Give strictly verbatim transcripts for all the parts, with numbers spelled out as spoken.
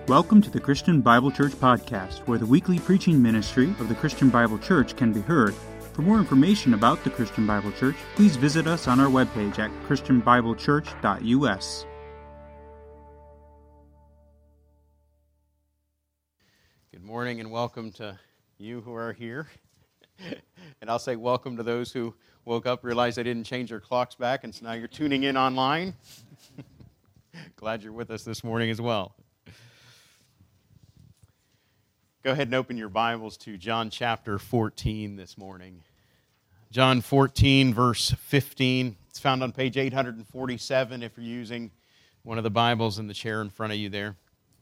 Welcome to the Christian Bible Church Podcast, where the weekly preaching ministry of the Christian Bible Church can be heard. For more information about the Christian Bible Church, please visit us on our webpage at christian bible church dot u s. Good morning and welcome to you who are here. And I'll say welcome to those who woke up, realized they didn't change their clocks back, and so now you're tuning in online. Glad you're with us this morning as well. Go ahead and open your Bibles to John chapter fourteen this morning. John fourteen, verse fifteen. It's found on page eight forty-seven if you're using one of the Bibles in the chair in front of you there.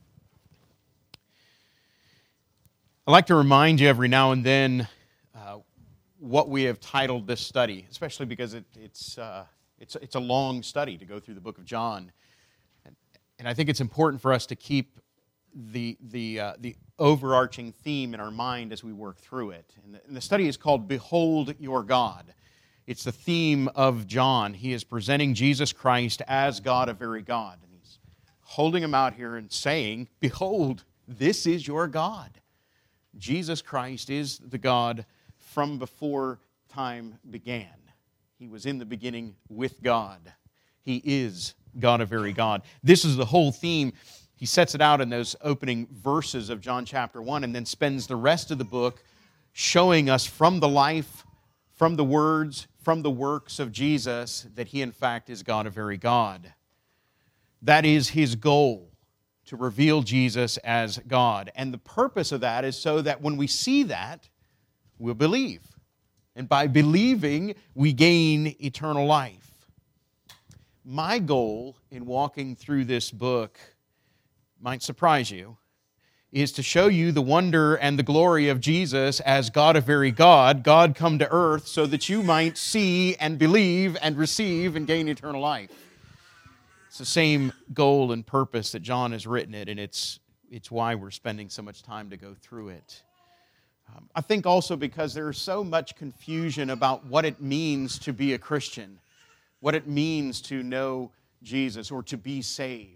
I like to remind you every now and then uh, what we have titled this study, especially because it, it's, uh, it's, it's a long study to go through the book of John. And, and I think it's important for us to keep the the uh, the overarching theme in our mind as we work through it. And the, and the study is called Behold Your God. It's the theme of John. He is presenting Jesus Christ as God, a very God. And he's holding him out here and saying, behold, this is your God. Jesus Christ is the God from before time began. He was in the beginning with God. He is God, a very God. This is the whole theme. He sets it out in those opening verses of John chapter one and then spends the rest of the book showing us from the life, from the words, from the works of Jesus that He in fact is God, a very God. That is His goal, to reveal Jesus as God. And the purpose of that is so that when we see that, we'll believe. And by believing, we gain eternal life. My goal in walking through this book might surprise you, is to show you the wonder and the glory of Jesus as God, a very God, God come to earth so that you might see and believe and receive and gain eternal life. It's the same goal and purpose that John has written it, and it's, it's why we're spending so much time to go through it. Um, I think also because there is so much confusion about what it means to be a Christian, what it means to know Jesus or to be saved.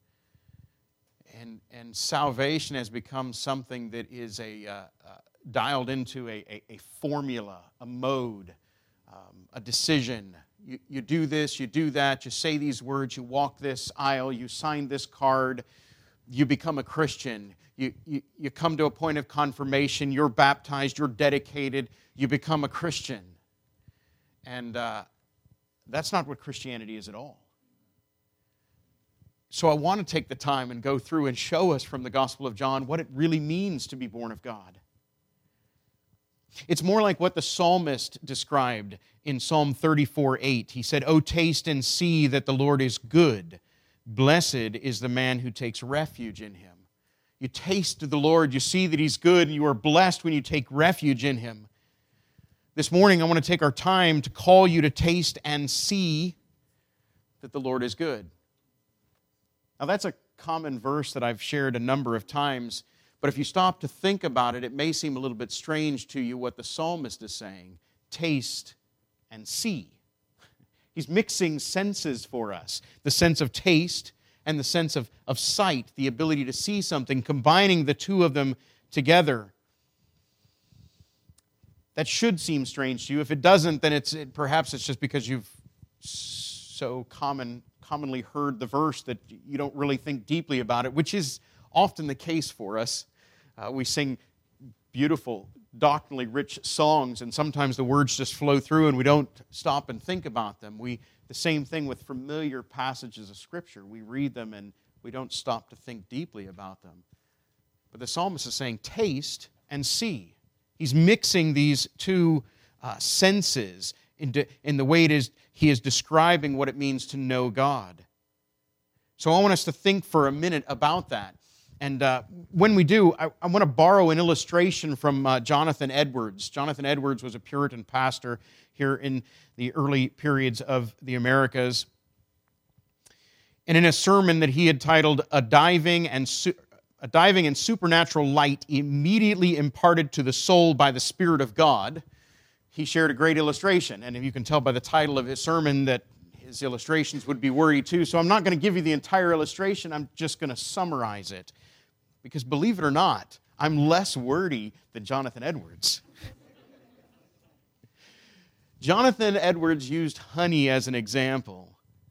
And, and salvation has become something that is a uh, uh, dialed into a, a, a formula, a mode, um, a decision. You, you do this, you do that, you say these words, you walk this aisle, you sign this card, you become a Christian. You, you, you come to a point of confirmation, you're baptized, you're dedicated, you become a Christian. And uh, that's not what Christianity is at all. So I want to take the time and go through and show us from the Gospel of John what it really means to be born of God. It's more like what the psalmist described in Psalm thirty-four eight. He said, "O taste and see that the Lord is good. Blessed is the man who takes refuge in Him." You taste the Lord, you see that He's good, and you are blessed when you take refuge in Him. This morning I want to take our time to call you to taste and see that the Lord is good. Now, that's a common verse that I've shared a number of times, but if you stop to think about it, it may seem a little bit strange to you what the psalmist is saying. Taste and see. He's mixing senses for us. The sense of taste and the sense of, of sight, the ability to see something, combining the two of them together. That should seem strange to you. If it doesn't, then it's it, perhaps it's just because you've so common commonly heard the verse that you don't really think deeply about it, which is often the case for us. Uh, we sing beautiful, doctrinally rich songs, and sometimes the words just flow through and we don't stop and think about them. We the same thing with familiar passages of Scripture. We read them and we don't stop to think deeply about them. But the psalmist is saying, taste and see. He's mixing these two uh, senses in, in the way it is he is describing what it means to know God. So I want us to think for a minute about that. And uh, when we do, I, I want to borrow an illustration from uh, Jonathan Edwards. Jonathan Edwards was a Puritan pastor here in the early periods of the Americas. And in a sermon that he had titled, A Diving and Su- A Diving and Supernatural Light Immediately Imparted to the Soul by the Spirit of God, he shared a great illustration. And you can tell by the title of his sermon that his illustrations would be wordy too. So I'm not going to give you the entire illustration. I'm just going to summarize it. Because believe it or not, I'm less wordy than Jonathan Edwards. Jonathan Edwards used honey as an example.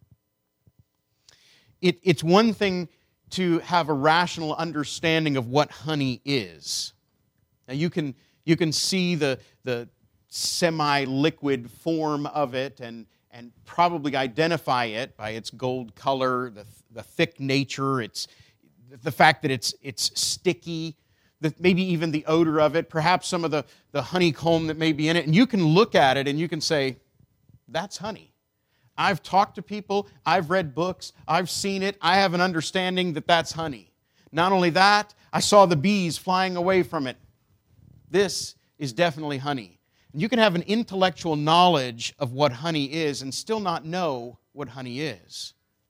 It, it's one thing to have a rational understanding of what honey is. Now you can, you can see the, the semi-liquid form of it and, and probably identify it by its gold color, the, the thick nature, it's, the fact that it's, it's sticky, the, maybe even the odor of it, perhaps some of the, the honeycomb that may be in it. And you can look at it and you can say, that's honey. I've talked to people, I've read books, I've seen it, I have an understanding that that's honey. Not only that, I saw the bees flying away from it. This is definitely honey. And you can have an intellectual knowledge of what honey is and still not know what honey is.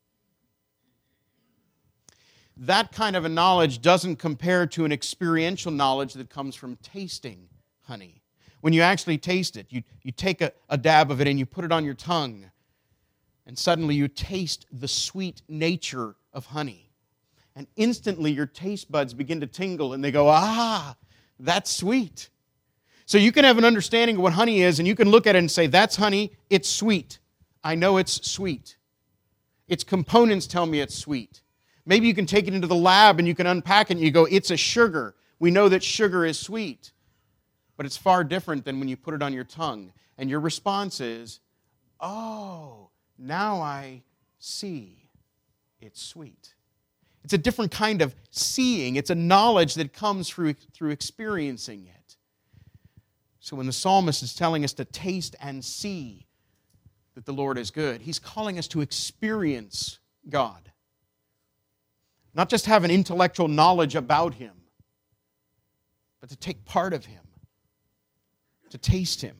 That kind of a knowledge doesn't compare to an experiential knowledge that comes from tasting honey. When you actually taste it, you, you take a, a dab of it and you put it on your tongue, and suddenly you taste the sweet nature of honey. And instantly your taste buds begin to tingle and they go, ah, that's sweet. So you can have an understanding of what honey is and you can look at it and say, that's honey, it's sweet. I know it's sweet. Its components tell me it's sweet. Maybe you can take it into the lab and you can unpack it and you go, it's a sugar. We know that sugar is sweet. But it's far different than when you put it on your tongue and your response is, oh, now I see it's sweet. It's a different kind of seeing. It's a knowledge that comes through, through experiencing it. So when the psalmist is telling us to taste and see that the Lord is good, he's calling us to experience God. Not just have an intellectual knowledge about Him, but to take part of Him, to taste Him.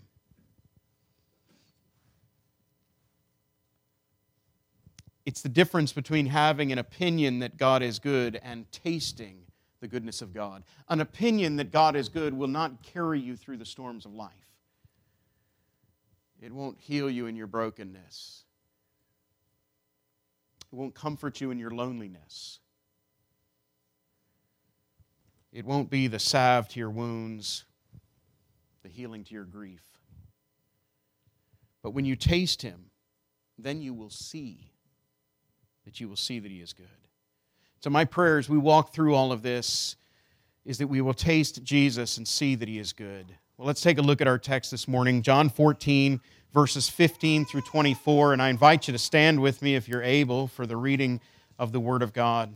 It's the difference between having an opinion that God is good and tasting the goodness of God. An opinion that God is good will not carry you through the storms of life. It won't heal you in your brokenness. It won't comfort you in your loneliness. It won't be the salve to your wounds, the healing to your grief. But when you taste Him, then you will see that you will see that He is good. So my prayer as we walk through all of this is that we will taste Jesus and see that He is good. Well, let's take a look at our text this morning, John fourteen, verses fifteen through twenty-four, and I invite you to stand with me if you're able for the reading of the Word of God.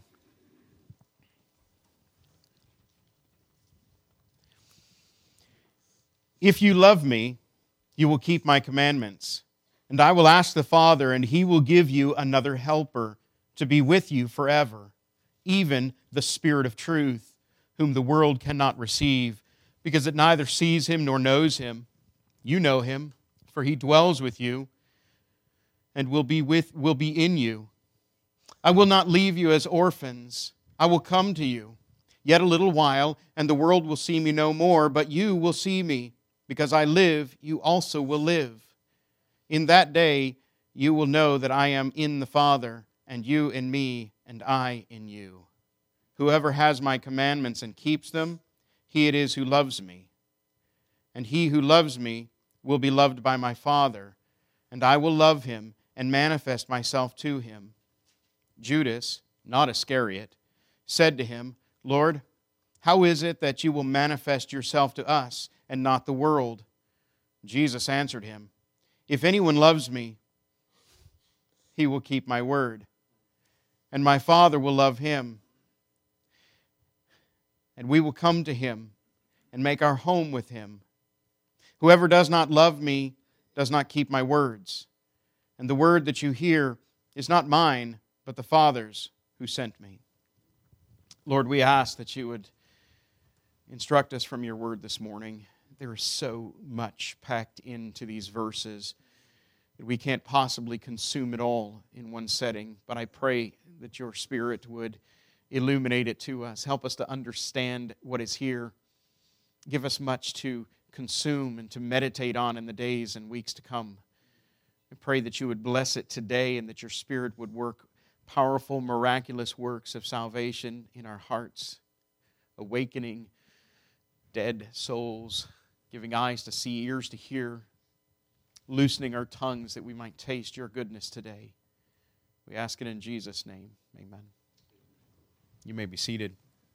If you love me, you will keep my commandments, and I will ask the Father, and He will give you another helper to be with you forever, even the Spirit of truth, whom the world cannot receive, because it neither sees Him nor knows Him. You know Him, for He dwells with you and will be with will be in you. I will not leave you as orphans. I will come to you. Yet a little while, and the world will see me no more, but you will see me. Because I live, you also will live. In that day, you will know that I am in the Father, and you in me, and I in you. Whoever has my commandments and keeps them, he it is who loves me. And he who loves me will be loved by my Father, and I will love him and manifest myself to him. Judas, not Iscariot, said to him, Lord, how is it that you will manifest yourself to us and not the world? Jesus answered him, if anyone loves me, he will keep my word, and my Father will love him, and we will come to him and make our home with him. Whoever does not love me does not keep my words, and the word that you hear is not mine, but the Father's who sent me. Lord, we ask that you would instruct us from your word this morning. There is so much packed into these verses that we can't possibly consume it all in one setting. But I pray that your Spirit would illuminate it to us. Help us to understand what is here. Give us much to consume and to meditate on in the days and weeks to come. I pray that you would bless it today and that your Spirit would work powerful, miraculous works of salvation in our hearts. awakening dead souls, giving eyes to see, ears to hear, loosening our tongues that we might taste your goodness today. We ask it in Jesus' name. Amen. You may be seated.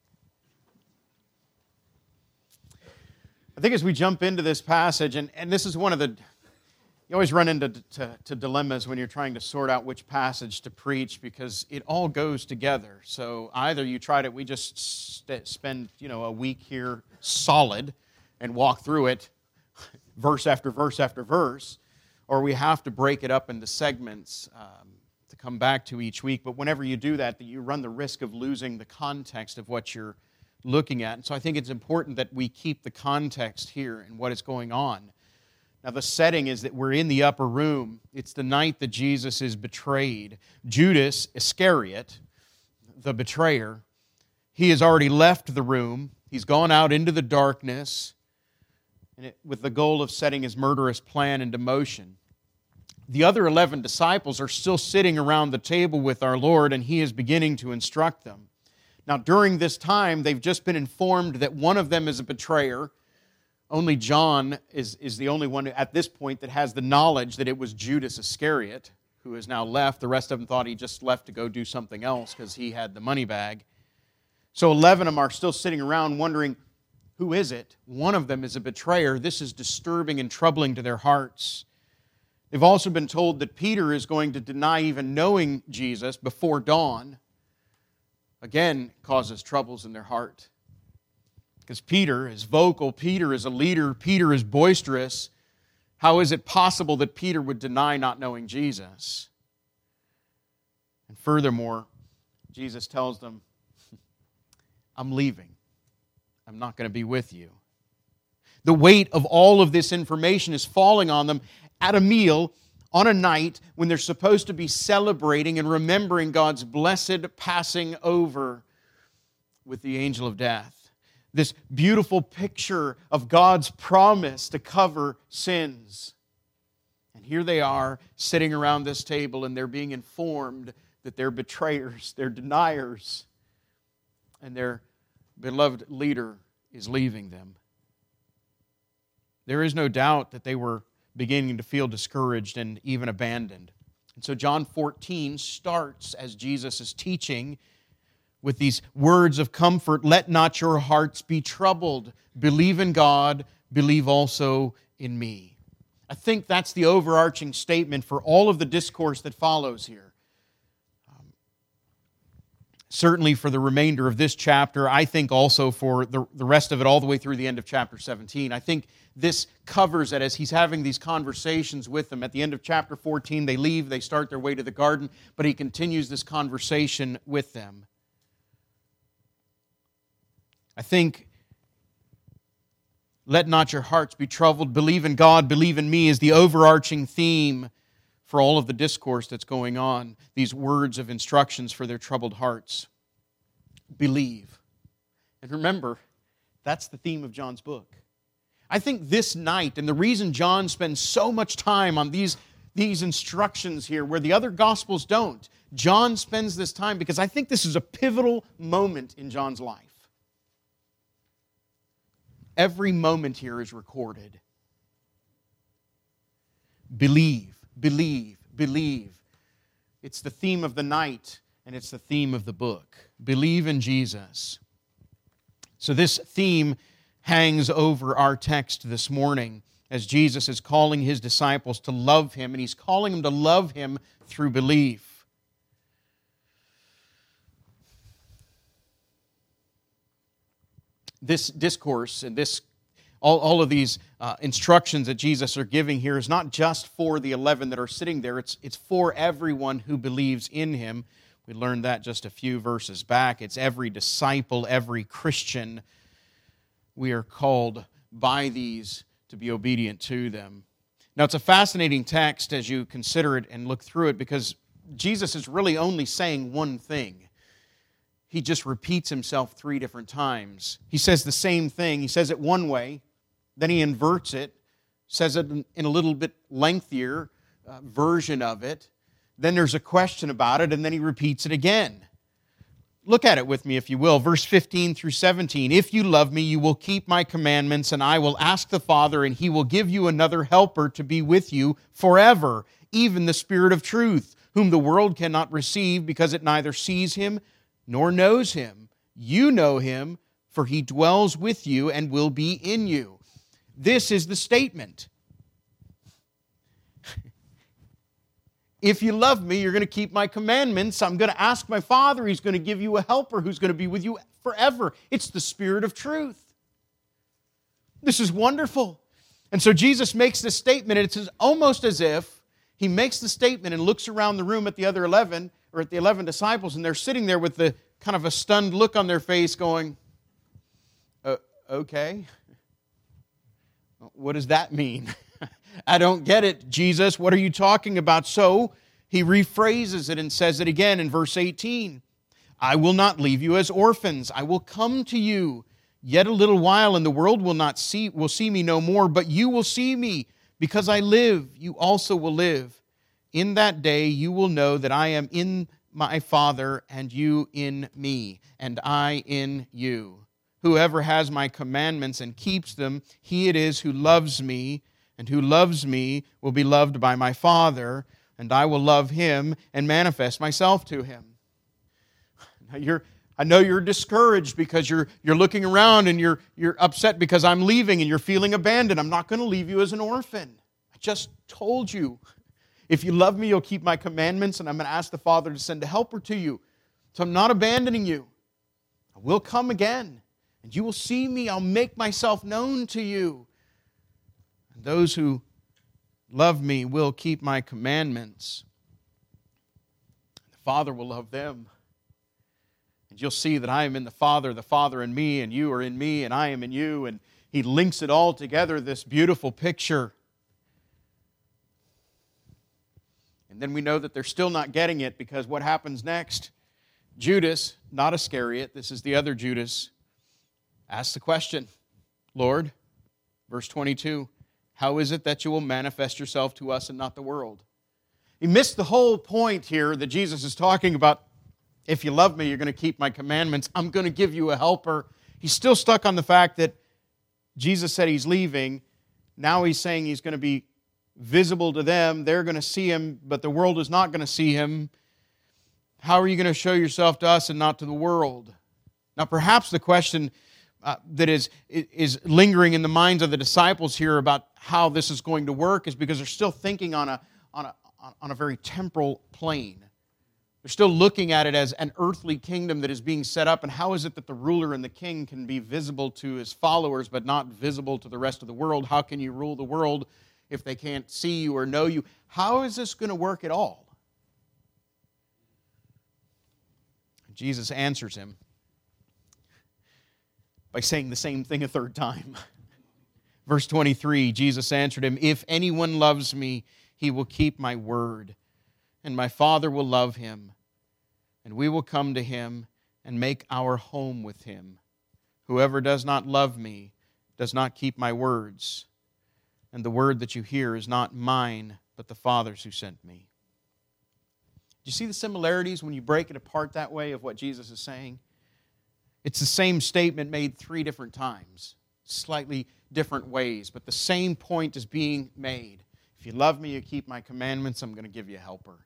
I think as we jump into this passage, and, and this is one of the, you always run into to, to dilemmas when you're trying to sort out which passage to preach because it all goes together. So either you try to, we just st- spend, you know, a week here solid and walk through it verse after verse after verse, or we have to break it up into segments um, to come back to each week. But whenever you do that, you run the risk of losing the context of what you're looking at. And so I think it's important that we keep the context here and what is going on. Now the setting is that we're in the upper room. It's the night that Jesus is betrayed. Judas Iscariot, the betrayer, he has already left the room. He's gone out into the darkness and it, with the goal of setting his murderous plan into motion. The other eleven disciples are still sitting around the table with our Lord, and he is beginning to instruct them. Now, during this time, they've just been informed that one of them is a betrayer. Only John is, is the only one at this point that has the knowledge that it was Judas Iscariot, who has now left. The rest of them thought he just left to go do something else because he had the money bag. So eleven of them are still sitting around wondering, who is it? One of them is a betrayer. This is disturbing and troubling to their hearts. They've also been told that Peter is going to deny even knowing Jesus before dawn. Again, causes troubles in their heart. Because Peter is vocal, Peter is a leader, Peter is boisterous. How is it possible that Peter would deny not knowing Jesus? And furthermore, Jesus tells them, I'm leaving. I'm not going to be with you. The weight of all of this information is falling on them at a meal on a night when they're supposed to be celebrating and remembering God's blessed passing over with the angel of death. This beautiful picture of God's promise to cover sins. And here they are sitting around this table and they're being informed that they're betrayers, they're deniers, and their beloved leader is leaving them. There is no doubt that they were beginning to feel discouraged and even abandoned. And so John fourteen starts as Jesus is teaching with these words of comfort. Let not your hearts be troubled. Believe in God, believe also in me. I think that's the overarching statement for all of the discourse that follows here. Um, certainly for the remainder of this chapter, I think also for the, the rest of it all the way through the end of chapter seventeen. I think this covers it as he's having these conversations with them. At the end of chapter fourteen, they leave, they start their way to the garden, but he continues this conversation with them. I think, let not your hearts be troubled, believe in God, believe in me is the overarching theme for all of the discourse that's going on. These words of instructions for their troubled hearts. Believe. And remember, that's the theme of John's book. I think this night, and the reason John spends so much time on these, these instructions here, where the other Gospels don't, John spends this time because I think this is a pivotal moment in John's life. Every moment here is recorded. Believe, believe, believe. It's the theme of the night, and it's the theme of the book. Believe in Jesus. So this theme hangs over our text this morning as Jesus is calling His disciples to love Him, and He's calling them to love Him through belief. This discourse and this, all, all of these uh, instructions that Jesus are giving here is not just for the eleven that are sitting there, it's, it's for everyone who believes in Him. We learned that just a few verses back. It's every disciple, every Christian. We are called by these to be obedient to them. Now, it's a fascinating text as you consider it and look through it because Jesus is really only saying one thing. He just repeats Himself three different times. He says the same thing. He says it one way, then He inverts it, says it in a little bit lengthier uh, version of it. Then there's a question about it, and then He repeats it again. Look at it with me, if you will. Verse fifteen through seventeen. If you love me, you will keep my commandments, and I will ask the Father, and he will give you another helper to be with you forever, even the Spirit of truth, whom the world cannot receive because it neither sees him nor knows him. You know him, for he dwells with you and will be in you. This is the statement. If you love me, you're going to keep my commandments. I'm going to ask my Father. He's going to give you a helper who's going to be with you forever. It's the Spirit of truth. This is wonderful. And so Jesus makes this statement, and it's almost as if he makes the statement and looks around the room at the other eleven, or at the eleven disciples, and they're sitting there with the kind of a stunned look on their face going, uh, okay, what does that mean? I don't get it, Jesus. What are you talking about? So he rephrases it and says it again in verse eighteen. I will not leave you as orphans. I will come to you. Yet a little while, and the world will not see will see me no more, but you will see me. Because I live, you also will live. In that day you will know that I am in my Father, and you in me, and I in you. Whoever has my commandments and keeps them, he it is who loves me, and who loves me will be loved by my Father, and I will love him and manifest myself to him. Now you're, I know you're discouraged because you're, you're looking around and you're, you're upset because I'm leaving and you're feeling abandoned. I'm not going to leave you as an orphan. I just told you. If you love me, you'll keep my commandments, and I'm going to ask the Father to send a helper to you. So I'm not abandoning you. I will come again, and you will see me. I'll make myself known to you. And those who love me will keep my commandments. The Father will love them. And you'll see that I am in the Father, the Father in me, and you are in me, and I am in you. And he links it all together, this beautiful picture. And then we know that they're still not getting it, because what happens next? Judas, not Iscariot, this is the other Judas, asks the question, Lord, verse twenty-two, how is it that you will manifest yourself to us and not the world? He missed the whole point here that Jesus is talking about. If you love me, you're going to keep my commandments. I'm going to give you a helper. He's still stuck on the fact that Jesus said he's leaving. Now he's saying he's going to be visible to them. They're going to see him, but the world is not going to see him. How are you going to show yourself to us and not to the world? Now, perhaps the question uh, that is, is lingering in the minds of the disciples here about how this is going to work is because they're still thinking on a, on a, on a very temporal plane. They're still looking at it as an earthly kingdom that is being set up, and how is it that the ruler and the king can be visible to his followers but not visible to the rest of the world? How can you rule the world if they can't see you or know you? How is this going to work at all? Jesus answers him by saying the same thing a third time. Verse twenty-three, Jesus answered him, if anyone loves me, he will keep my word, and my Father will love him, and we will come to him and make our home with him. Whoever does not love me does not keep my words, and the word that you hear is not mine, but the Father's who sent me. Do you see the similarities when you break it apart that way of what Jesus is saying? It's the same statement made three different times, slightly different ways, but the same point is being made. If you love me, you keep my commandments, I'm going to give you a helper.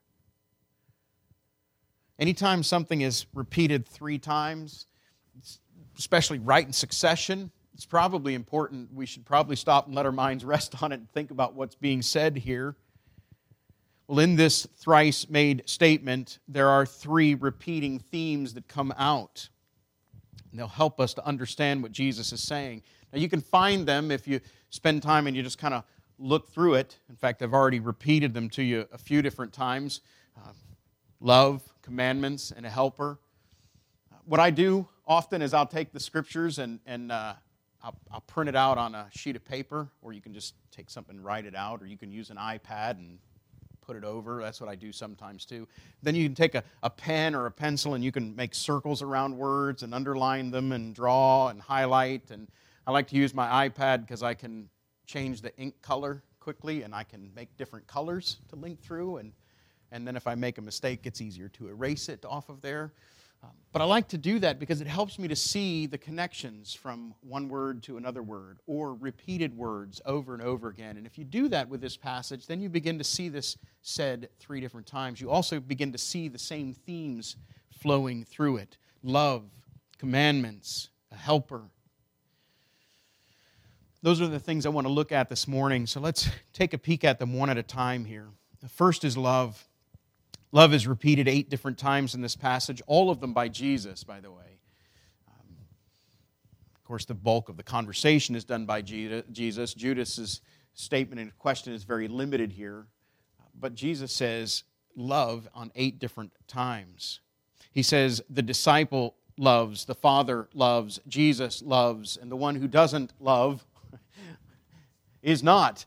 Anytime something is repeated three times, especially right in succession, it's probably important. We should probably stop and let our minds rest on it and think about what's being said here. Well, in this thrice made statement, there are three repeating themes that come out. And they'll help us to understand what Jesus is saying. Now, you can find them if you spend time and you just kind of look through it. In fact, I've already repeated them to you a few different times. Uh, love, commandments, and a helper. Uh, what I do often is I'll take the scriptures and, and uh, I'll, I'll print it out on a sheet of paper, or you can just take something and write it out, or you can use an iPad and put it over. That's what I do sometimes too. Then you can take a, a pen or a pencil and you can make circles around words and underline them and draw and highlight. And I like to use my iPad because I can change the ink color quickly and I can make different colors to link through. And, and then if I make a mistake, it's easier to erase it off of there. Um, but I like to do that because it helps me to see the connections from one word to another word or repeated words over and over again. And if you do that with this passage, then you begin to see this said three different times. You also begin to see the same themes flowing through it. Love, commandments, a helper. Those are the things I want to look at this morning. So let's take a peek at them one at a time here. The first is love. Love is repeated eight different times in this passage, all of them by Jesus, by the way. Um, of course, the bulk of the conversation is done by Jesus. Judas's statement and question is very limited here. But Jesus says love on eight different times. He says the disciple loves, the Father loves, Jesus loves, and the one who doesn't love is not.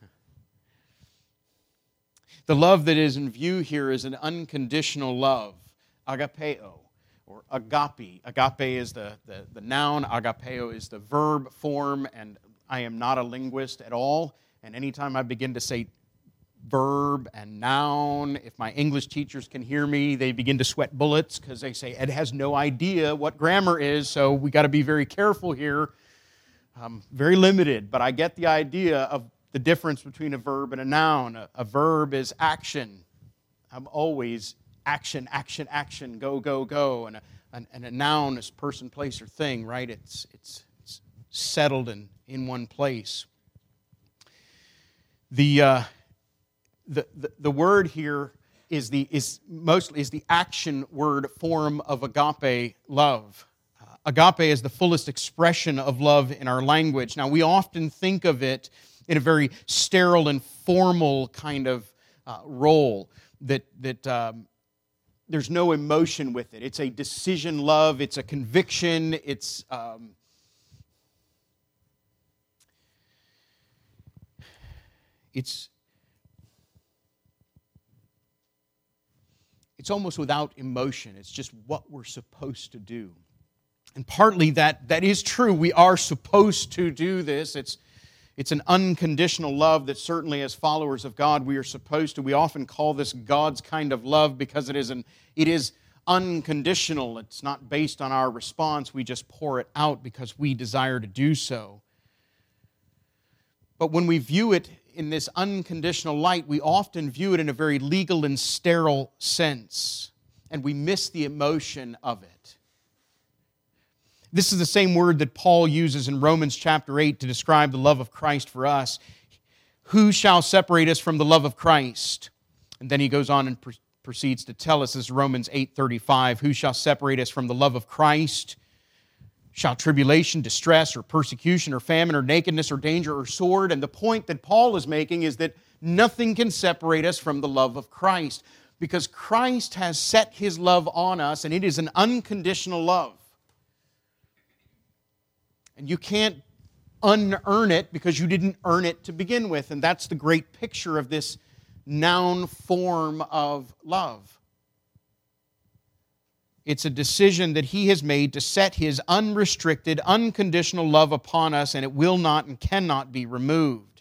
The love that is in view here is an unconditional love, agapeo, or agape. Agape is the, the, the noun, agapeo is the verb form, and I am not a linguist at all, and anytime I begin to say verb and noun, if my English teachers can hear me, they begin to sweat bullets because they say, Ed has no idea what grammar is, so we got to be very careful here. Um, very limited, but I get the idea of the difference between a verb and a noun. A, a verb is action. I'm always action, action, action, go, go, go. And a, and, and a noun is person, place, or thing, right? It's, it's, it's settled in, in one place. The, uh, the, the, the word here is the, is mostly is the action word form of agape love. Agape is the fullest expression of love in our language. Now, we often think of it in a very sterile and formal kind of uh, role, that, that um, there's no emotion with it. It's a decision love, it's a conviction, it's... Um, it's it's almost without emotion. It's just what we're supposed to do. And partly that, that is true. We are supposed to do this. It's, it's an unconditional love that certainly as followers of God we are supposed to. We often call this God's kind of love because it is, an, it is unconditional. It's not based on our response. We just pour it out because we desire to do so. But when we view it in this unconditional light, we often view it in a very legal and sterile sense, and we miss the emotion of it. This is the same word that Paul uses in Romans chapter eight to describe the love of Christ for us. Who shall separate us from the love of Christ? And then he goes on and proceeds to tell us, this is Romans eight thirty-five, who shall separate us from the love of Christ? Shall tribulation, distress, or persecution, or famine, or nakedness, or danger, or sword? And the point that Paul is making is that nothing can separate us from the love of Christ, because Christ has set His love on us, and it is an unconditional love. And you can't unearn it because you didn't earn it to begin with. And that's the great picture of this noun form of love. It's a decision that He has made to set His unrestricted, unconditional love upon us, and it will not and cannot be removed.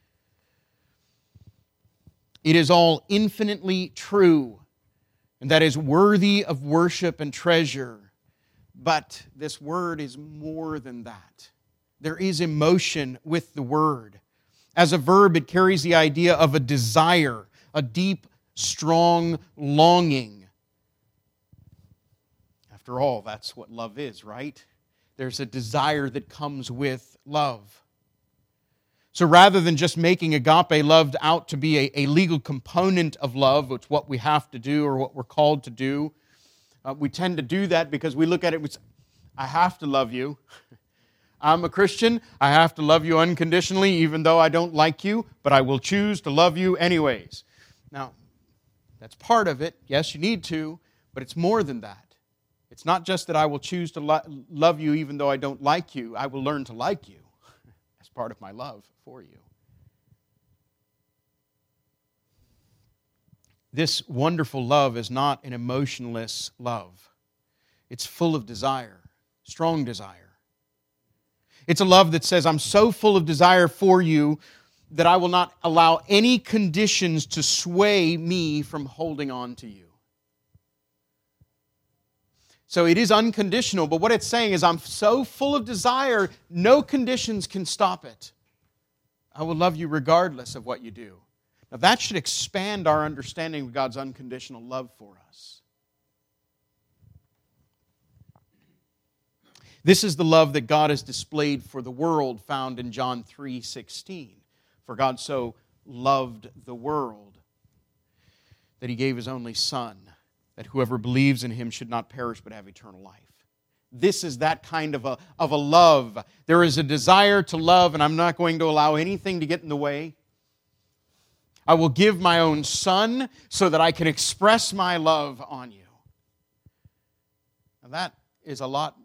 It is all infinitely true, and that is worthy of worship and treasure. But this word is more than that. There is emotion with the word. As a verb, it carries the idea of a desire, a deep, strong longing. After all, that's what love is, right? There's a desire that comes with love. So rather than just making agape love out to be a, a legal component of love, which is what we have to do or what we're called to do, Uh, we tend to do that because we look at it with, I have to love you. I'm a Christian. I have to love you unconditionally, even though I don't like you, but I will choose to love you anyways. Now, that's part of it. Yes, you need to, but it's more than that. It's not just that I will choose to lo- love you even though I don't like you. I will learn to like you as part of my love for you. This wonderful love is not an emotionless love. It's full of desire, strong desire. It's a love that says, I'm so full of desire for you that I will not allow any conditions to sway me from holding on to you. So it is unconditional, but what it's saying is I'm so full of desire, no conditions can stop it. I will love you regardless of what you do. Now that should expand our understanding of God's unconditional love for us. This is the love that God has displayed for the world, found in John three sixteen. For God so loved the world that He gave His only Son, that whoever believes in Him should not perish but have eternal life. This is that kind of a, of a love. There is a desire to love, and I'm not going to allow anything to get in the way. I will give my own Son so that I can express my love on you. Now that is a lot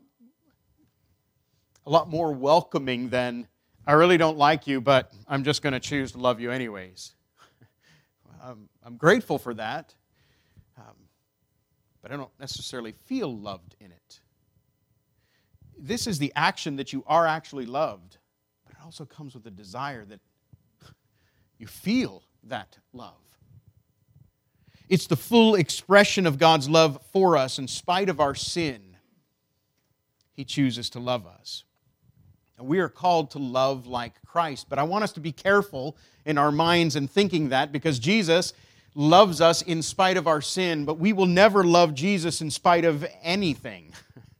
A lot more welcoming than, I really don't like you, but I'm just going to choose to love you anyways. I'm, I'm grateful for that, um, but I don't necessarily feel loved in it. This is the action that you are actually loved, but it also comes with a desire that you feel that love. It's the full expression of God's love for us in spite of our sin. He chooses to love us. We are called to love like Christ. But I want us to be careful in our minds and thinking that, because Jesus loves us in spite of our sin, but we will never love Jesus in spite of anything.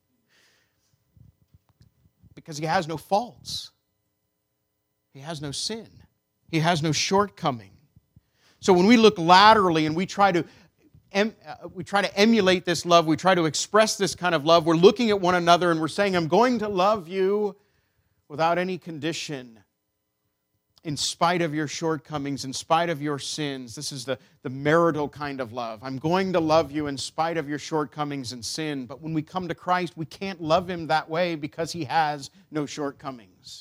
Because He has no faults. He has no sin. He has no shortcoming. So when we look laterally and we try to Em, uh, we try to emulate this love, we try to express this kind of love, we're looking at one another and we're saying, I'm going to love you without any condition, in spite of your shortcomings, in spite of your sins. This is the, the marital kind of love. I'm going to love you in spite of your shortcomings and sin. But when we come to Christ, we can't love Him that way because He has no shortcomings.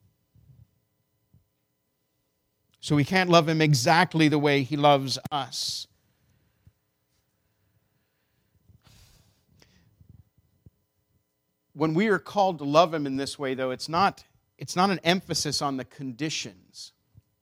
So we can't love Him exactly the way He loves us. When we are called to love Him in this way, though, it's not, it's not an emphasis on the conditions,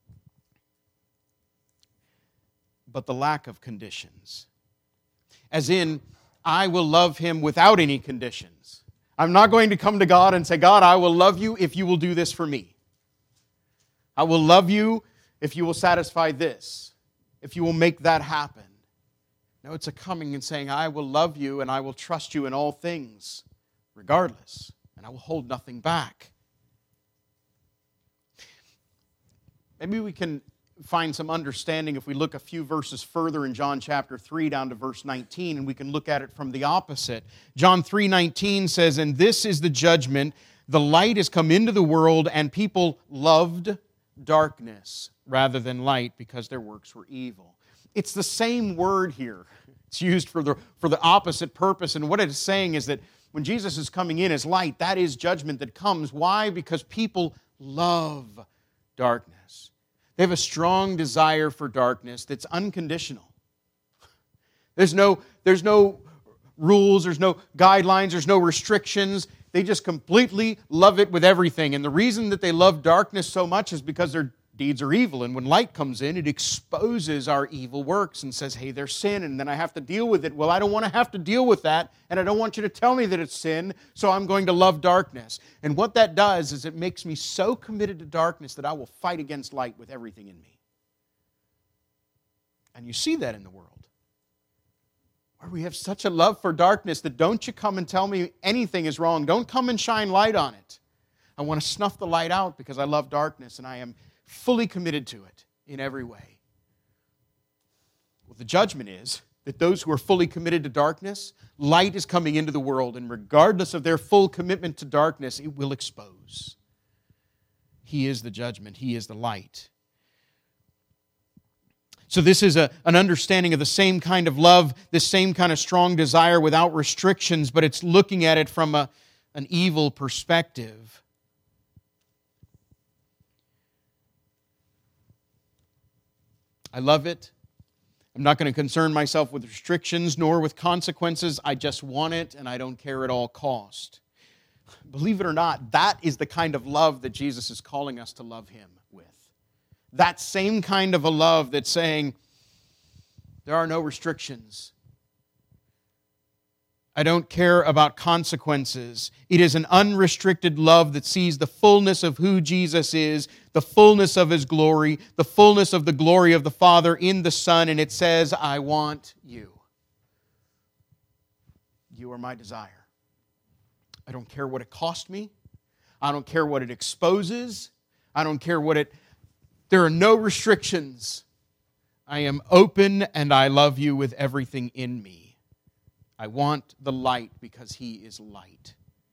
but the lack of conditions. As in, I will love Him without any conditions. I'm not going to come to God and say, God, I will love you if you will do this for me. I will love you if you will satisfy this, if you will make that happen. No, it's a coming and saying, I will love you and I will trust you in all things, regardless, and I will hold nothing back. Maybe we can find some understanding if we look a few verses further in John chapter three down to verse nineteen, and we can look at it from the opposite. John three nineteen says, and this is the judgment, the light has come into the world, and people loved darkness rather than light because their works were evil. It's the same word here. It's used for the, for the opposite purpose, and what it's saying is that when Jesus is coming in as light, that is judgment that comes. Why? Because people love darkness. They have a strong desire for darkness that's unconditional. There's no, there's no rules, there's no guidelines, there's no restrictions. They just completely love it with everything. And the reason that they love darkness so much is because their deeds are evil. And when light comes in, it exposes our evil works and says, hey, there's sin, and then I have to deal with it. Well, I don't want to have to deal with that, and I don't want you to tell me that it's sin, so I'm going to love darkness. And what that does is it makes me so committed to darkness that I will fight against light with everything in me. And you see that in the world, where we have such a love for darkness that don't you come and tell me anything is wrong. Don't come and shine light on it. I want to snuff the light out because I love darkness, and I am fully committed to it in every way. Well, the judgment is that those who are fully committed to darkness, light is coming into the world, and regardless of their full commitment to darkness, it will expose. He is the judgment. He is the light. So this is a, an understanding of the same kind of love, this same kind of strong desire without restrictions, but it's looking at it from a, an evil perspective. I love it. I'm not going to concern myself with restrictions nor with consequences. I just want it, and I don't care at all cost. Believe it or not, that is the kind of love that Jesus is calling us to love Him with. That same kind of a love that's saying, there are no restrictions. I don't care about consequences. It is an unrestricted love that sees the fullness of who Jesus is, the fullness of His glory, the fullness of the glory of the Father in the Son, and it says, I want you. You are my desire. I don't care what it cost me. I don't care what it exposes. I don't care what it... There are no restrictions. I am open and I love you with everything in me. I want the light because He is light.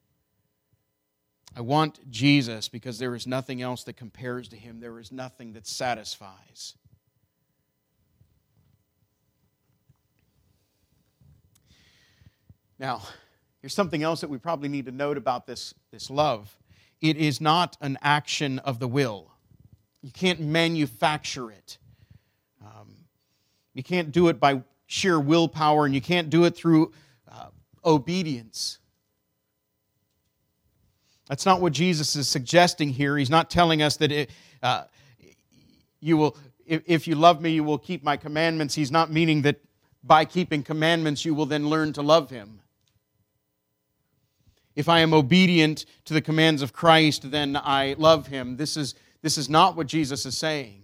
I want Jesus because there is nothing else that compares to Him. There is nothing that satisfies. Now, here's something else that we probably need to note about this, this love. It is not an action of the will. You can't manufacture it. Um, you can't do it by sheer willpower, and you can't do it through uh, obedience. That's not what Jesus is suggesting here. He's not telling us that it, uh, you will, if, if you love me, you will keep my commandments. He's not meaning that by keeping commandments, you will then learn to love Him. If I am obedient to the commands of Christ, then I love Him. This is, this is not what Jesus is saying.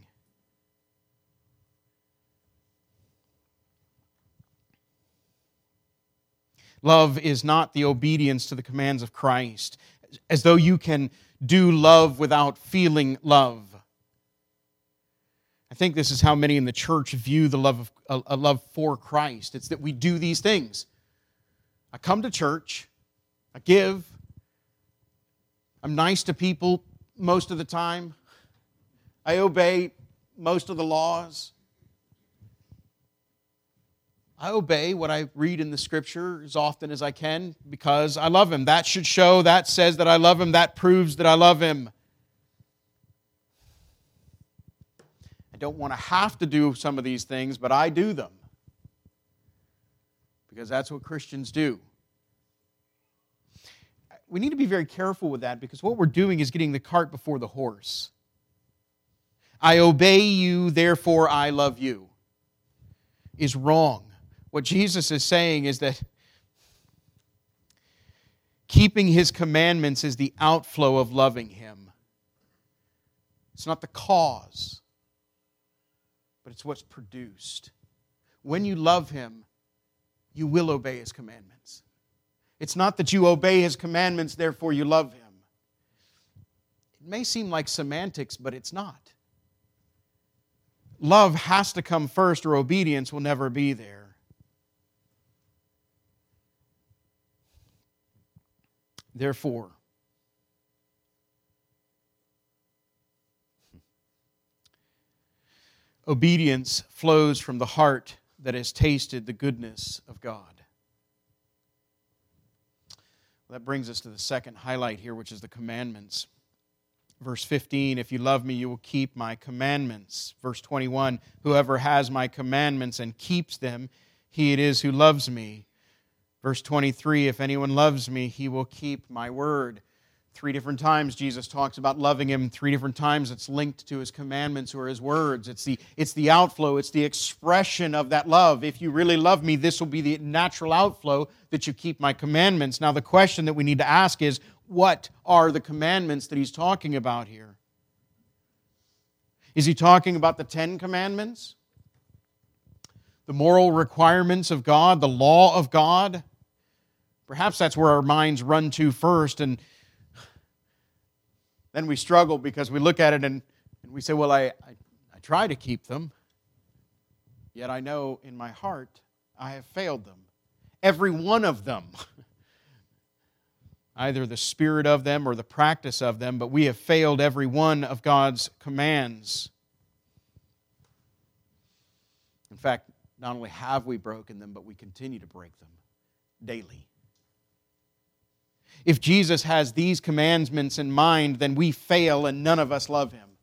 Love is not the obedience to the commands of Christ, as though you can do love without feeling love. I think this is how many in the church view the love of a, a love for Christ. It's that we do these things. I come to church, I give, I'm nice to people most of the time, I obey most of the laws. I obey what I read in the Scripture as often as I can because I love Him. That should show, that says that I love Him, that proves that I love Him. I don't want to have to do some of these things, but I do them because that's what Christians do. We need to be very careful with that because what we're doing is getting the cart before the horse. I obey you, therefore I love you, is wrong. What Jesus is saying is that keeping His commandments is the outflow of loving Him. It's not the cause, but it's what's produced. When you love Him, you will obey His commandments. It's not that you obey His commandments, therefore you love Him. It may seem like semantics, but it's not. Love has to come first, or obedience will never be there. Therefore, obedience flows from the heart that has tasted the goodness of God. That brings us to the second highlight here, which is the commandments. Verse fifteen, if you love me, you will keep my commandments. Verse twenty-one, whoever has my commandments and keeps them, he it is who loves me. Verse twenty-three, if anyone loves me, he will keep my word. Three different times Jesus talks about loving Him. Three different times it's linked to His commandments or His words. It's the, it's the outflow. It's the expression of that love. If you really love me, this will be the natural outflow that you keep my commandments. Now the question that we need to ask is, what are the commandments that He's talking about here? Is He talking about the Ten Commandments? The moral requirements of God? The law of God? Perhaps that's where our minds run to first, and then we struggle because we look at it and, and we say, well, I, I, I try to keep them, yet I know in my heart I have failed them. Every one of them. Either the spirit of them or the practice of them, but we have failed every one of God's commands. In fact, not only have we broken them, but we continue to break them daily. If Jesus has these commandments in mind, then we fail and none of us love Him.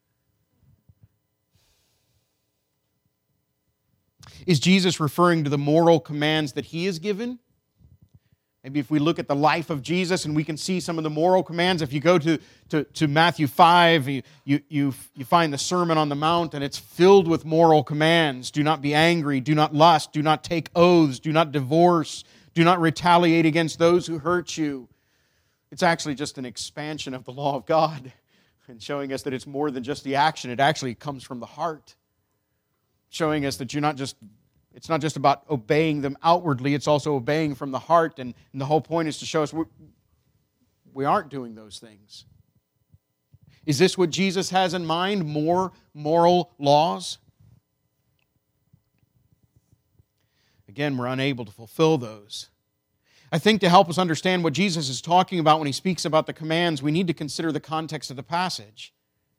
Is Jesus referring to the moral commands that He has given? Maybe if we look at the life of Jesus and we can see some of the moral commands, if you go to, to, to Matthew five, you, you, you, you find the Sermon on the Mount, and it's filled with moral commands. Do not be angry, do not lust, do not take oaths, do not divorce, Do not retaliate against those who hurt you. It's actually just an expansion of the law of God and showing us that it's more than just the action. It actually comes from the heart. Showing us that you're not just, it's not just about obeying them outwardly, it's also obeying from the heart. And, and the whole point is to show us we, we aren't doing those things. Is this what Jesus has in mind? More moral laws? Again, we're unable to fulfill those. I think to help us understand what Jesus is talking about when He speaks about the commands, we need to consider the context of the passage.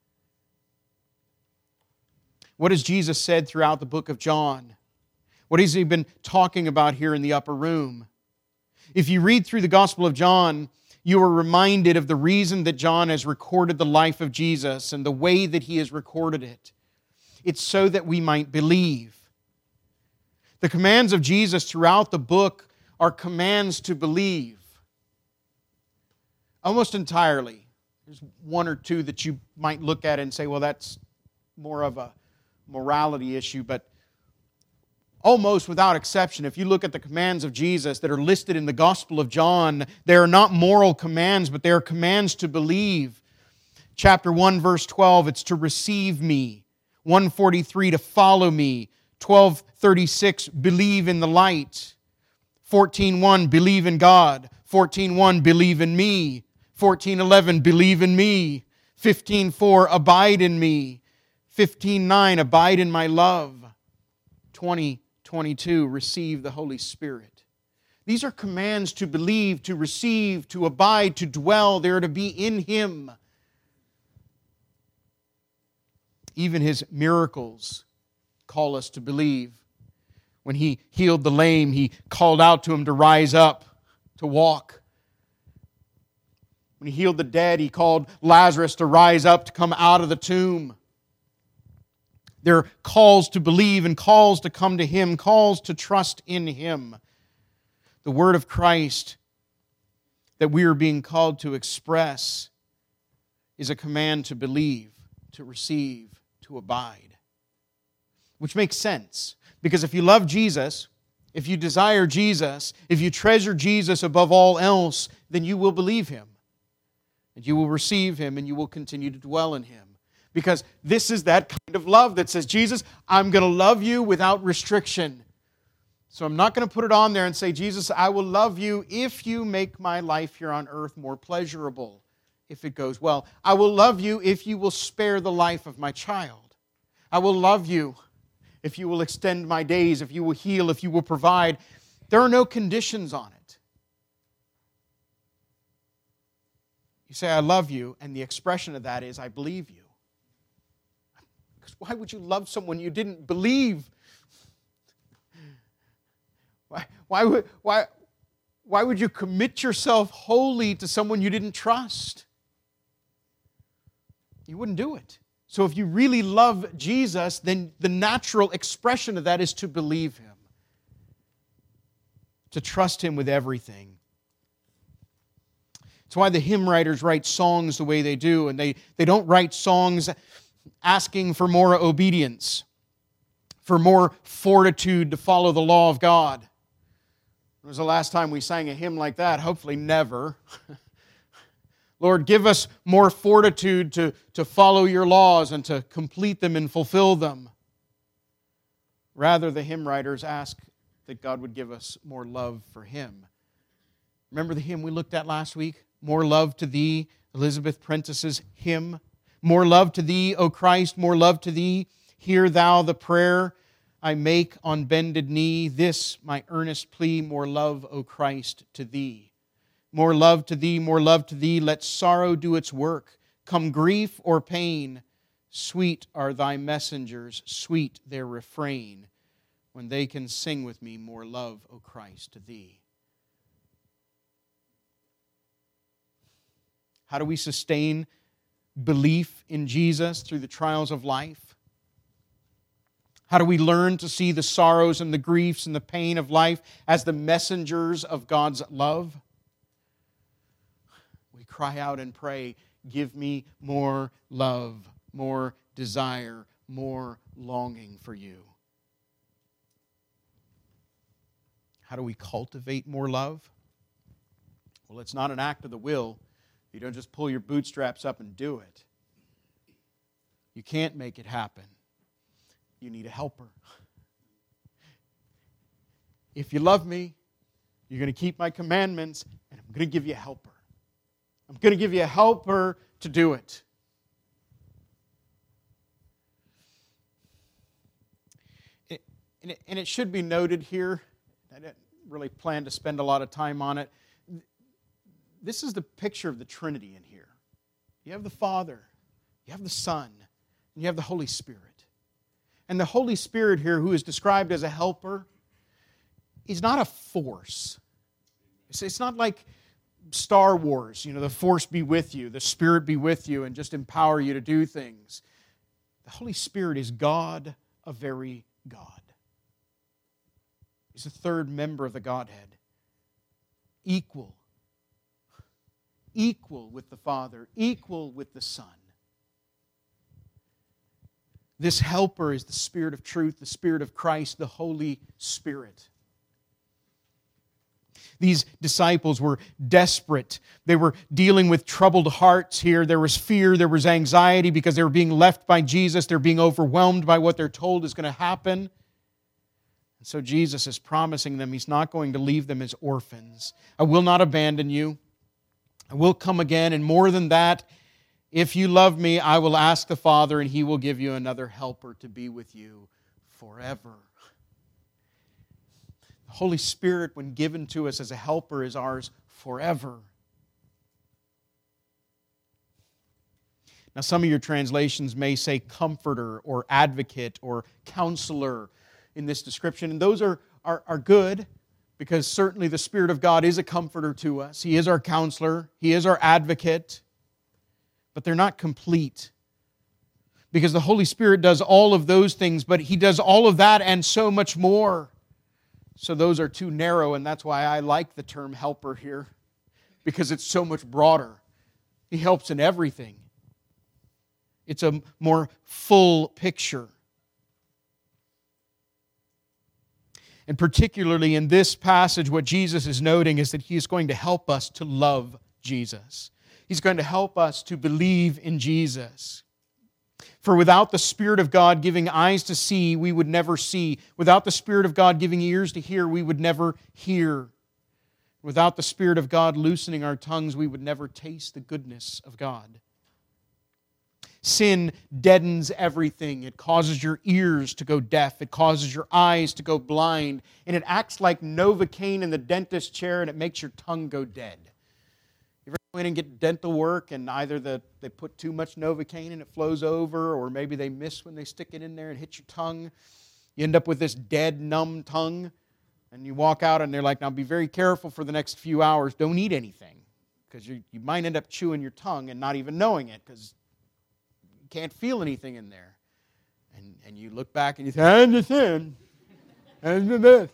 What has Jesus said throughout the book of John? What has He been talking about here in the upper room? If you read through the Gospel of John, you are reminded of the reason that John has recorded the life of Jesus and the way that he has recorded it. It's so that we might believe. The commands of Jesus throughout the book are commands to believe. Almost entirely. There's one or two that you might look at and say, well, that's more of a morality issue, but almost without exception, if you look at the commands of Jesus that are listed in the Gospel of John, they are not moral commands, but they are commands to believe. Chapter one, verse twelve, it's to receive me. one forty-three, to follow me. twelve thirty-six, believe in the light. fourteen one, believe in God. fourteen one, believe in me. fourteen eleven, believe in me. fifteen four, abide in me. fifteen nine, abide in my love. twenty twenty-two, receive the Holy Spirit. These are commands to believe, to receive, to abide, to dwell. They are to be in Him. Even His miracles call us to believe. When He healed the lame, He called out to him to rise up, to walk. When He healed the dead, He called Lazarus to rise up, to come out of the tomb. There are calls to believe and calls to come to Him, calls to trust in Him. The Word of Christ that we are being called to express is a command to believe, to receive, to abide. Which makes sense, because if you love Jesus, if you desire Jesus, if you treasure Jesus above all else, then you will believe Him. And you will receive Him and you will continue to dwell in Him. Because this is that kind of love that says, Jesus, I'm going to love you without restriction. So I'm not going to put it on there and say, Jesus, I will love you if you make my life here on earth more pleasurable, if it goes well. I will love you if you will spare the life of my child. I will love you if you will extend my days, if you will heal, if you will provide. There are no conditions on it. You say, I love you, and the expression of that is, I believe you. Why would you love someone you didn't believe? Why, why, would, why, why would you commit yourself wholly to someone you didn't trust? You wouldn't do it. So if you really love Jesus, then the natural expression of that is to believe Him, to trust Him with everything. It's why the hymn writers write songs the way they do, and they, they don't write songs asking for more obedience, for more fortitude to follow the law of God. When was the last time we sang a hymn like that? Hopefully never. Lord, give us more fortitude to, to follow your laws and to complete them and fulfill them. Rather, the hymn writers ask that God would give us more love for Him. Remember the hymn we looked at last week? More love to Thee, Elizabeth Prentice's hymn. More love to Thee, O Christ, more love to Thee. Hear Thou the prayer I make on bended knee. This my earnest plea, more love, O Christ, to Thee. More love to Thee, more love to Thee. Let sorrow do its work. Come grief or pain. Sweet are Thy messengers, sweet their refrain, when they can sing with me, more love, O Christ, to Thee. How do we sustain belief in Jesus through the trials of life? How do we learn to see the sorrows and the griefs and the pain of life as the messengers of God's love? We cry out and pray, give me more love, more desire, more longing for you. How do we cultivate more love? Well, it's not an act of the will. You don't just pull your bootstraps up and do it. You can't make it happen. You need a helper. If you love me, you're going to keep my commandments, and I'm going to give you a helper. I'm going to give you a helper to do it. it and, it and it should be noted here, I didn't really plan to spend a lot of time on it. This is the picture of the Trinity in here. You have the Father, you have the Son, and you have the Holy Spirit. And the Holy Spirit here, who is described as a helper, is not a force. It's not like Star Wars, you know, the Force be with you, the Spirit be with you, and just empower you to do things. The Holy Spirit is God, a very God. He's the third member of the Godhead. Equal. Equal with the Father, equal with the Son. This helper is the Spirit of truth, the Spirit of Christ, the Holy Spirit. These disciples were desperate. They were dealing with troubled hearts here. There was fear, there was anxiety because they were being left by Jesus. They're being overwhelmed by what they're told is going to happen. And so Jesus is promising them He's not going to leave them as orphans. I will not abandon you. I will come again, and more than that, if you love me, I will ask the Father, and He will give you another helper to be with you forever. The Holy Spirit, when given to us as a helper, is ours forever. Now, some of your translations may say comforter or advocate or counselor in this description, and those are, are, are good, because certainly the Spirit of God is a comforter to us. He is our counselor. He is our advocate. But they're not complete. Because the Holy Spirit does all of those things, but He does all of that and so much more. So those are too narrow, and that's why I like the term helper here. Because it's so much broader. He helps in everything. It's a more full picture. And particularly in this passage, what Jesus is noting is that He is going to help us to love Jesus. He's going to help us to believe in Jesus. For without the Spirit of God giving eyes to see, we would never see. Without the Spirit of God giving ears to hear, we would never hear. Without the Spirit of God loosening our tongues, we would never taste the goodness of God. Sin deadens everything. It causes your ears to go deaf. It causes your eyes to go blind. And it acts like Novocaine in the dentist chair, and it makes your tongue go dead. You ever go in and get dental work, and either the, they put too much Novocaine and it flows over, or maybe they miss when they stick it in there and hit your tongue. You end up with this dead, numb tongue, and you walk out and they're like, now be very careful for the next few hours. Don't eat anything, because you, you might end up chewing your tongue and not even knowing it, because can't feel anything in there. And and you look back and you say, and the sin, and the myth.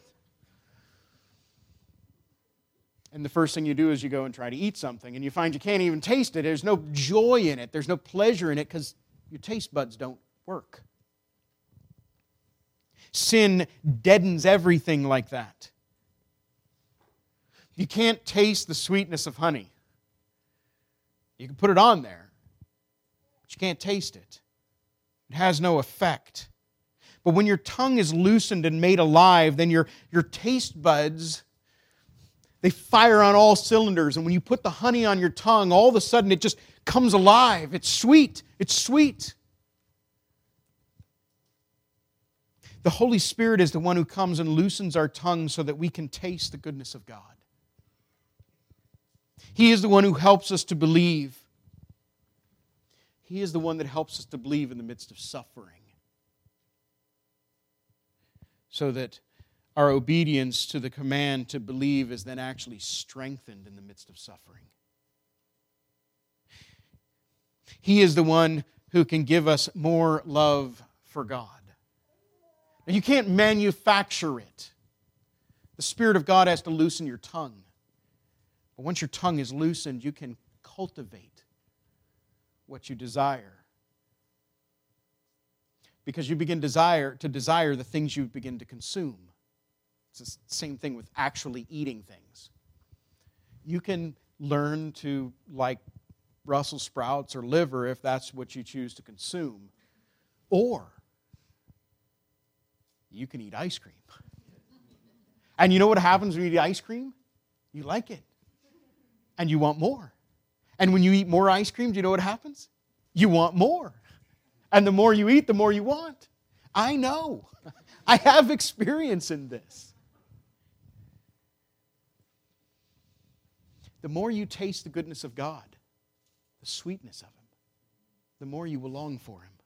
And the first thing you do is you go and try to eat something, and you find you can't even taste it. There's no joy in it. There's no pleasure in it because your taste buds don't work. Sin deadens everything like that. You can't taste the sweetness of honey. You can put it on there, but you can't taste it. It has no effect. But when your tongue is loosened and made alive, then your, your taste buds, they fire on all cylinders. And when you put the honey on your tongue, all of a sudden it just comes alive. It's sweet. It's sweet. The Holy Spirit is the one who comes and loosens our tongue so that we can taste the goodness of God. He is the one who helps us to believe. He is the one that helps us to believe in the midst of suffering, so that our obedience to the command to believe is then actually strengthened in the midst of suffering. He is the one who can give us more love for God. Now, you can't manufacture it. The Spirit of God has to loosen your tongue. But once your tongue is loosened, you can cultivate what you desire. Because you begin desire to desire the things you begin to consume. It's the same thing with actually eating things. You can learn to like Brussels sprouts or liver if that's what you choose to consume. Or you can eat ice cream. And you know what happens when you eat ice cream? You like it. And you want more. And when you eat more ice cream, do you know what happens? You want more. And the more you eat, the more you want. I know. I have experience in this. The more you taste the goodness of God, the sweetness of Him, the more you will long for Him.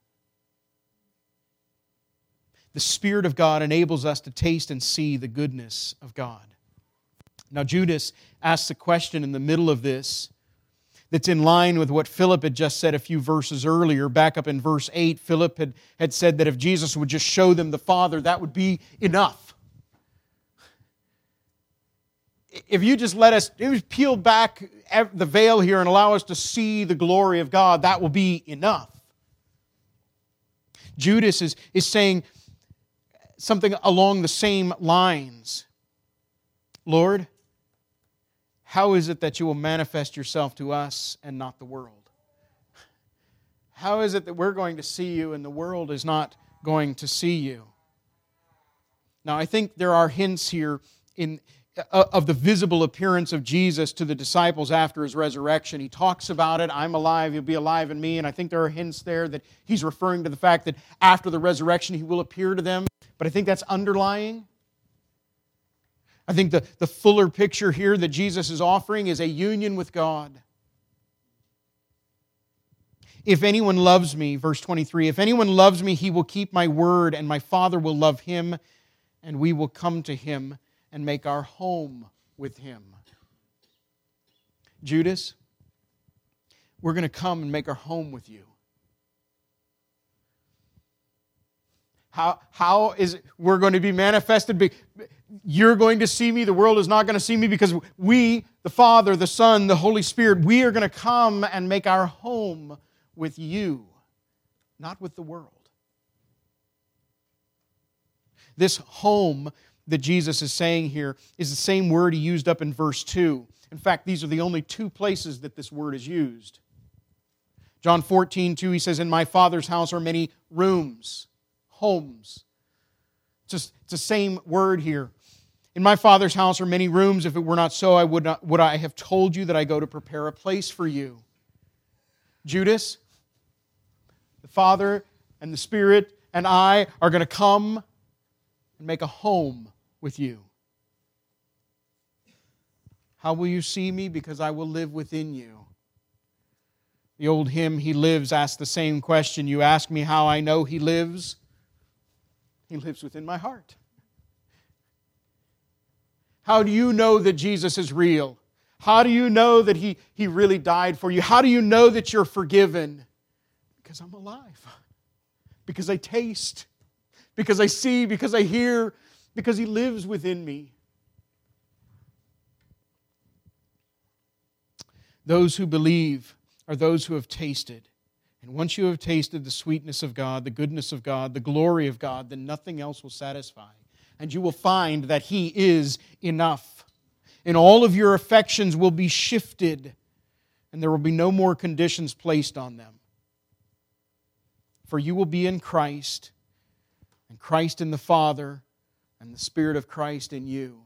The Spirit of God enables us to taste and see the goodness of God. Now, Judas asks a question in the middle of this that's in line with what Philip had just said a few verses earlier. Back up in verse eight, Philip had, had said that if Jesus would just show them the Father, that would be enough. If you just let us if you peel back the veil here and allow us to see the glory of God, that will be enough. Judas is, is saying something along the same lines. Lord, how is it that you will manifest yourself to us and not the world? How is it that we're going to see you and the world is not going to see you? Now, I think there are hints here in of the visible appearance of Jesus to the disciples after His resurrection. He talks about it, I'm alive, you'll be alive in me, and I think there are hints there that He's referring to the fact that after the resurrection He will appear to them, but I think that's underlying. I think the, the fuller picture here that Jesus is offering is a union with God. If anyone loves me, verse twenty-three, if anyone loves me, he will keep my word, and my Father will love him, and we will come to him and make our home with him. Judas, we're going to come and make our home with you. How, how is it we're going to be manifested? You're going to see me, the world is not going to see me, because we, the Father, the Son, the Holy Spirit, we are going to come and make our home with you, not with the world. This home that Jesus is saying here is the same word He used up in verse two. In fact, these are the only two places that this word is used. John fourteen two, He says, in my Father's house are many rooms, homes. It's, just, it's the same word here. In my Father's house are many rooms. If it were not so, I would not would I have told you that I go to prepare a place for you. Judas, the Father and the Spirit and I are going to come and make a home with you. How will you see me? Because I will live within you. The old hymn, He Lives, asks the same question. You ask me how I know He lives. He lives within my heart. How do you know that Jesus is real? How do you know that He, he really died for you? How do you know that you're forgiven? Because I'm alive. Because I taste. Because I see. Because I hear. Because He lives within me. Those who believe are those who have tasted. And once you have tasted the sweetness of God, the goodness of God, the glory of God, then nothing else will satisfy. And you will find that He is enough. And all of your affections will be shifted, and there will be no more conditions placed on them. For you will be in Christ, and Christ in the Father, and the Spirit of Christ in you.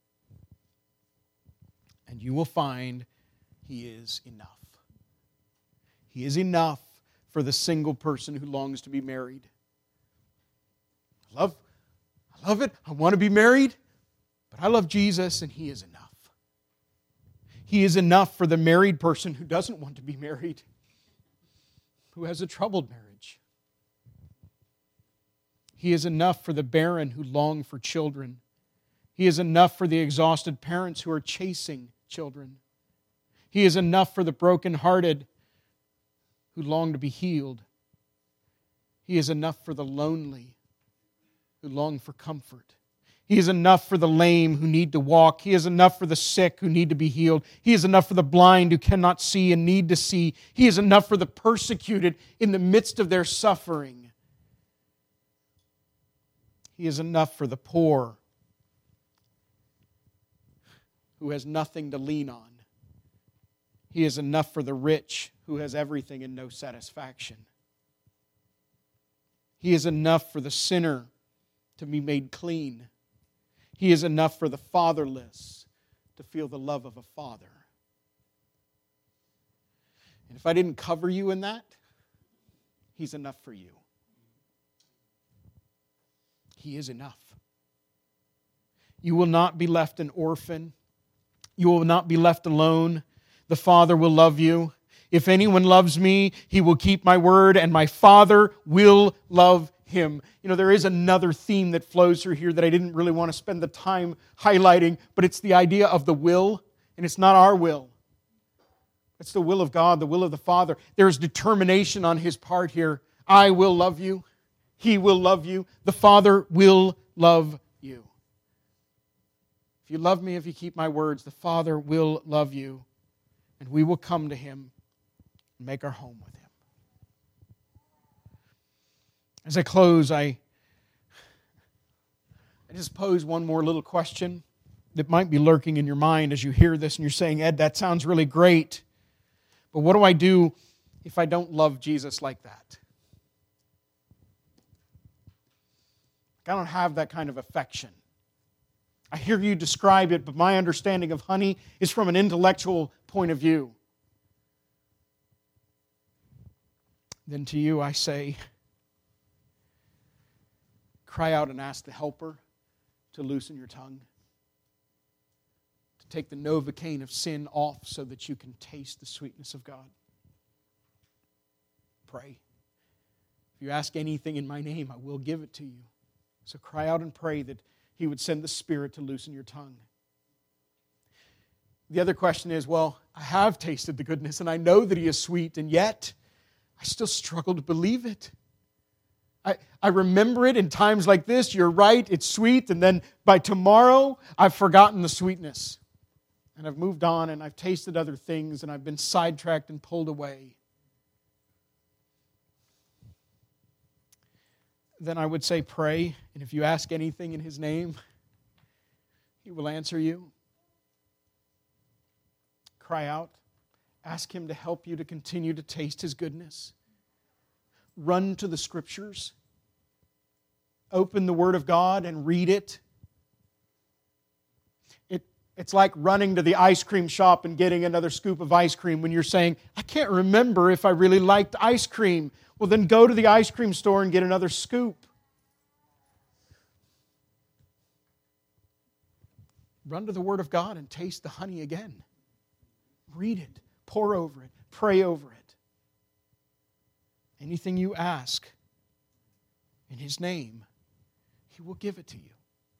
And you will find He is enough. He is enough for the single person who longs to be married. I love, I love it. I want to be married, but I love Jesus, and He is enough. He is enough for the married person who doesn't want to be married, who has a troubled marriage. He is enough for the barren who long for children. He is enough for the exhausted parents who are chasing children. He is enough for the brokenhearted who long to be healed. He is enough for the lonely who long for comfort. He is enough for the lame who need to walk. He is enough for the sick who need to be healed. He is enough for the blind who cannot see and need to see. He is enough for the persecuted in the midst of their suffering. He is enough for the poor who has nothing to lean on. He is enough for the rich who has everything and no satisfaction. He is enough for the sinner to be made clean. He is enough for the fatherless to feel the love of a father. And if I didn't cover you in that, He's enough for you. He is enough. You will not be left an orphan. You will not be left alone. The Father will love you. If anyone loves me, he will keep my word, and my Father will love him. You know, there is another theme that flows through here that I didn't really want to spend the time highlighting, but it's the idea of the will, and it's not our will. It's the will of God, the will of the Father. There's determination on His part here. I will love you. He will love you. The Father will love you. If you love me, if you keep my words, the Father will love you. And we will come to Him and make our home with Him. As I close, I, I just pose one more little question that might be lurking in your mind as you hear this and you're saying, Ed, that sounds really great. But what do I do if I don't love Jesus like that? I don't have that kind of affection. I hear you describe it, but my understanding of honey is from an intellectual point of view. Then to you I say, cry out and ask the Helper to loosen your tongue, to take the Novocaine of sin off so that you can taste the sweetness of God. Pray. If you ask anything in my name, I will give it to you. So cry out and pray that He would send the Spirit to loosen your tongue. The other question is, well, I have tasted the goodness and I know that He is sweet, and yet I still struggle to believe it. I, I remember it in times like this. You're right, it's sweet, and then by tomorrow, I've forgotten the sweetness. And I've moved on, and I've tasted other things, and I've been sidetracked and pulled away. Then I would say pray, and if you ask anything in His name, He will answer you. Cry out. Ask Him to help you to continue to taste His goodness. Run to the Scriptures. Open the Word of God and read it. It it's like running to the ice cream shop and getting another scoop of ice cream when you're saying, I can't remember if I really liked ice cream. Well, then go to the ice cream store and get another scoop. Run to the Word of God and taste the honey again. Read it. Pour over it. Pray over it. Anything you ask in His name, He will give it to you.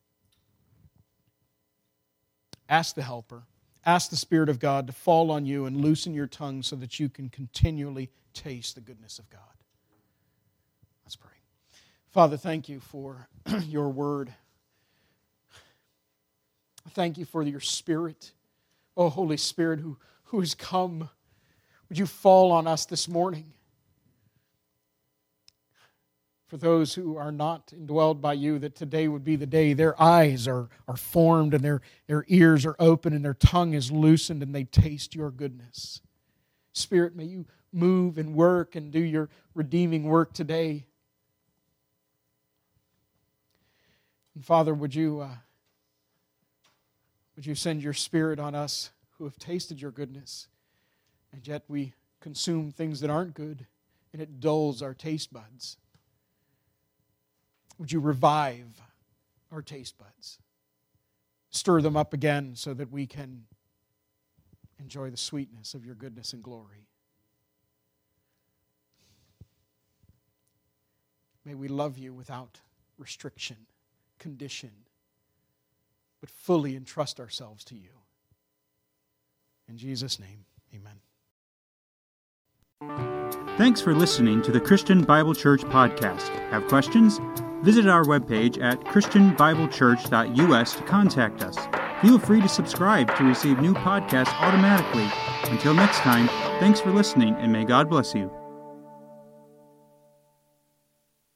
Ask the Helper. Ask the Spirit of God to fall on you and loosen your tongue so that you can continually taste the goodness of God. Let's pray. Father, thank you for your word. Thank you for your Spirit. Oh, Holy Spirit, who, who has come. Would you fall on us this morning? For those who are not indwelled by you, that today would be the day their eyes are, are formed and their, their ears are open and their tongue is loosened and they taste your goodness. Spirit, may you move and work and do your redeeming work today. And Father, would you, uh, would you send your Spirit on us who have tasted your goodness, and yet we consume things that aren't good, and it dulls our taste buds. Would you revive our taste buds? Stir them up again so that we can enjoy the sweetness of your goodness and glory. May we love you without restriction, condition, but fully entrust ourselves to you. In Jesus' name, amen. Thanks for listening to the Christian Bible Church podcast. Have questions? Visit our webpage at christian bible church dot u s to contact us. Feel free to subscribe to receive new podcasts automatically. Until next time, thanks for listening, and may God bless you.